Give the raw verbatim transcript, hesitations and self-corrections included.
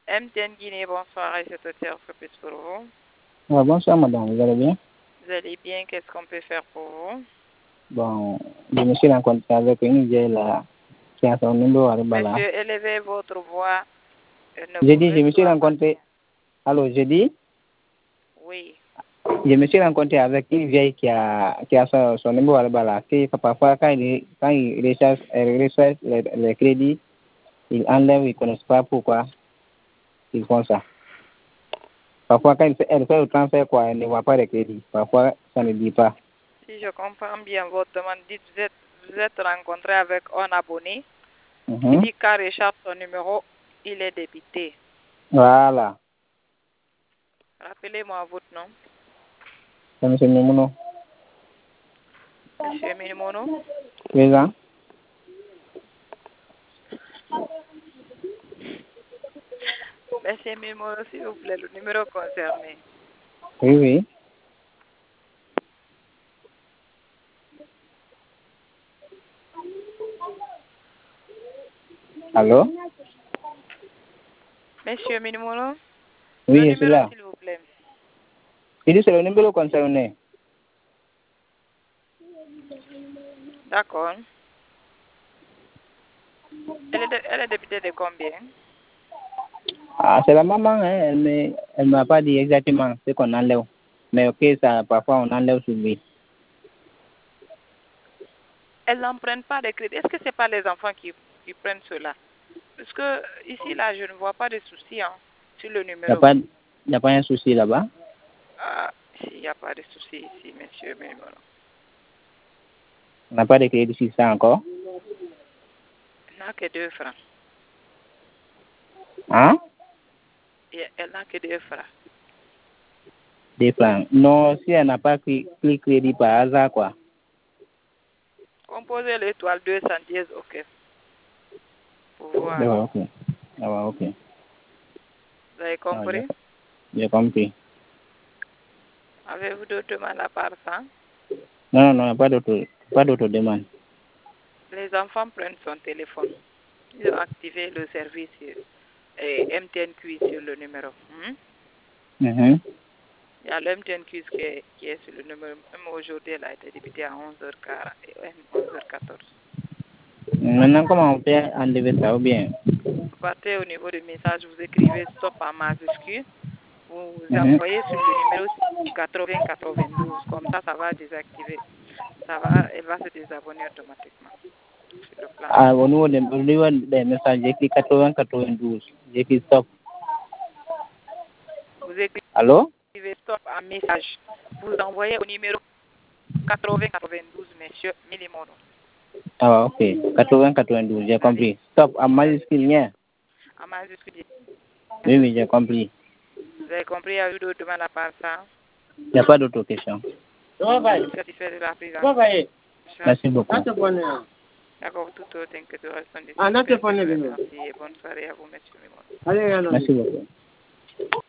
M T N Guinée, bonsoir, et c'est aussi entreprise pour vous. Ah, bonsoir madame, vous allez bien? Vous allez bien, qu'est-ce qu'on peut faire pour vous? Bon, je me suis rencontré avec une vieille là, qui a son numéro à Ribala. Monsieur, élevez votre voix. Euh, ne J'ai dit, je vous me suis reçois pas rencontré, bien. alors j'ai dit, Oui. je me suis rencontré avec une vieille qui a, qui a son, son numéro à Ribala, qui parfois quand il, quand il recherche, elle recherche les, les crédits, il enlève, ils ne connaissent pas pourquoi ils font ça. Parfois quand elle fait, elle fait le transfert, quoi, elle ne voit pas les crédits. Parfois, ça ne dit pas. Si je comprends bien votre demande, dites vous êtes, vous êtes rencontré avec un abonné Mhm. qui dit qu'à recharge son numéro, il est débité. Voilà. Rappelez-moi votre nom. C'est M. Mimouno. Monsieur Minimono. Présent. Monsieur Minimono, s'il vous plaît, le numéro concerné. Oui, oui. Allô? Monsieur Minimono. Oui, Le je suis numéro, là. s'il vous plaît. Il dit c'est le numéro concerné. D'accord. Elle est, de, elle est débutée de combien? Ah, c'est la maman, hein. Elle ne elle m'a pas dit exactement ce qu'on enlève. Mais ok, ça, parfois on enlève sur lui. Elles n'empruntent pas de crédit. Est-ce que ce n'est pas les enfants qui, qui prennent cela? Parce que ici, là, je ne vois pas de souci hein, sur le Il n'y a, numéro. pas- y a pas un souci là-bas? Ah, il n'y a pas de souci ici, monsieur Minimono. On n'a pas de crédit sur ça encore? Elle n'a que deux francs. Hein? Et elle n'a que deux francs. Des francs. Non, si elle n'a pas pris pris crédit par hasard, quoi. Composez l'étoile deux cent dix, ok. Pour voir. D'accord, ok. Ah, ouais, ok. Vous avez Ah, j'ai compris? j'ai compris. Avez-vous d'autres demandes à part ça? Non, non, non, pas d'autre, pas d'autre demande. Les enfants prennent son téléphone. Ils ont activé le service euh, M T N Quiz sur le numéro. Hmm? Mhm. Il y a le M T N Quiz qui est, qui est sur le numéro. Même aujourd'hui, elle a été débutée à onze heures quarante et onze heures quatorze. Maintenant, comment on fait enlever ça ou bien? Vous partez au niveau du message, vous écrivez stop en majuscule. Vous Mhm. envoyez sur le numéro quatre-vingts quatre-vingt-douze. Comme ça, ça va désactiver. Ça va, elle va se désabonner automatiquement sur le plan. Ah, au niveau des, au niveau des messages, j'écris quatre-vingts quatre-vingt-douze. J'écris stop. Vous écrivez Allô? stop en message. Vous envoyez au numéro quatre-vingts quatre-vingt-douze, monsieur Milimono. Ah, ok. quatre-vingts quatre-vingt-douze, j'ai Vous avez, compris. Stop, en vous avez, majuscule, bien. en majuscule. Oui, oui, j'ai compris. Vous avez compris, il y a eu d'autres demandes à part ça. Il n'y a pas d'autre question. Satisfait de la prise en charge. Merci beaucoup. D'accord, tout autre inquiétude reste disponible. Merci et bonne soirée à vous, monsieur Milimono. Merci beaucoup.